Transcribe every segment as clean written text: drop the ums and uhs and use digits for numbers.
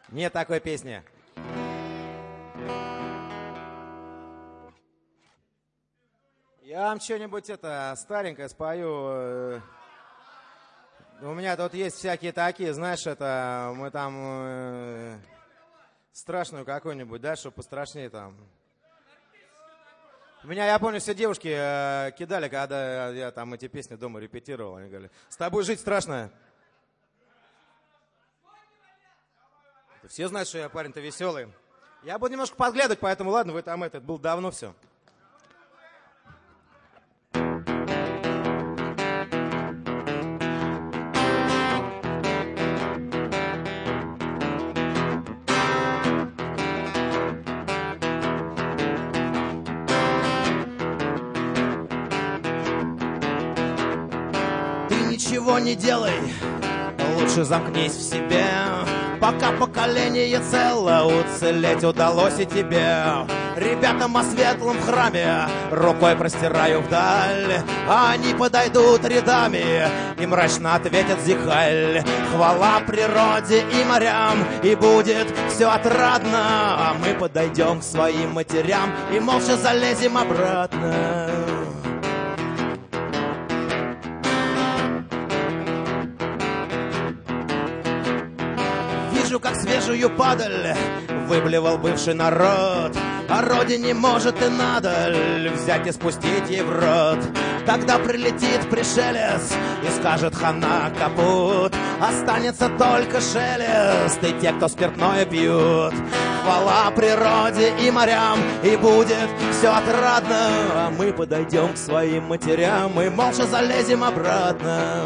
Нет такой песни. Я вам что-нибудь старенькое спою. У меня тут есть всякие такие, знаешь, мы там страшную какую-нибудь, да, чтобы пострашнее там. Меня, я помню, все девушки кидали, когда я там эти песни дома репетировал. Они говорили, с тобой жить страшно. Все знают, что я парень-то веселый. Я буду немножко подглядывать, поэтому ладно, вы там это было давно все. Ничего не делай, лучше замкнись в себе, пока поколение целое уцелеть удалось и тебе. Ребятам о светлом храме рукой простираю вдаль, а они подойдут рядами и мрачно ответят зихаль. Хвала природе и морям, и будет все отрадно, а мы подойдем к своим матерям и молча залезем обратно. Вижу, как свежую падаль выблевал бывший народ, о родине может и надо взять и спустить ей в рот. Тогда прилетит пришелец и скажет хана капут, останется только шелест и те, кто спиртное пьют. Хвала природе и морям, и будет все отрадно, а мы подойдем к своим матерям и молча залезем обратно.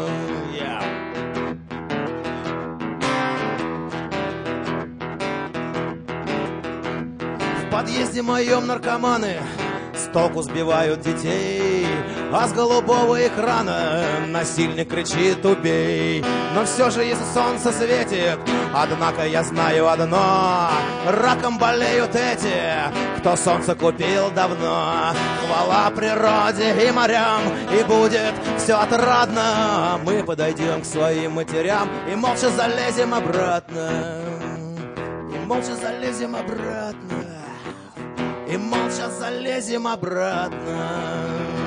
В подъезде моем наркоманы с толку сбивают детей, а с голубого экрана насильник кричит «убей». Но все же, если солнце светит, однако я знаю одно: раком болеют эти, кто солнце купил давно. Хвала природе и морям, и будет все отрадно, а мы подойдем к своим матерям и молча залезем обратно. И молча залезем обратно. И молча залезем обратно.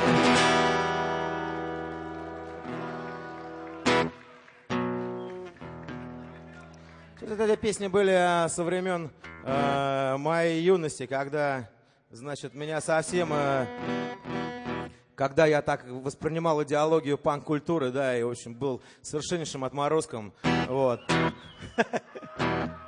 Эти песни были со времен моей юности, когда, значит, меня совсем... Когда я так воспринимал идеологию панк-культуры, да, и, в общем, был совершеннейшим отморозком, вот.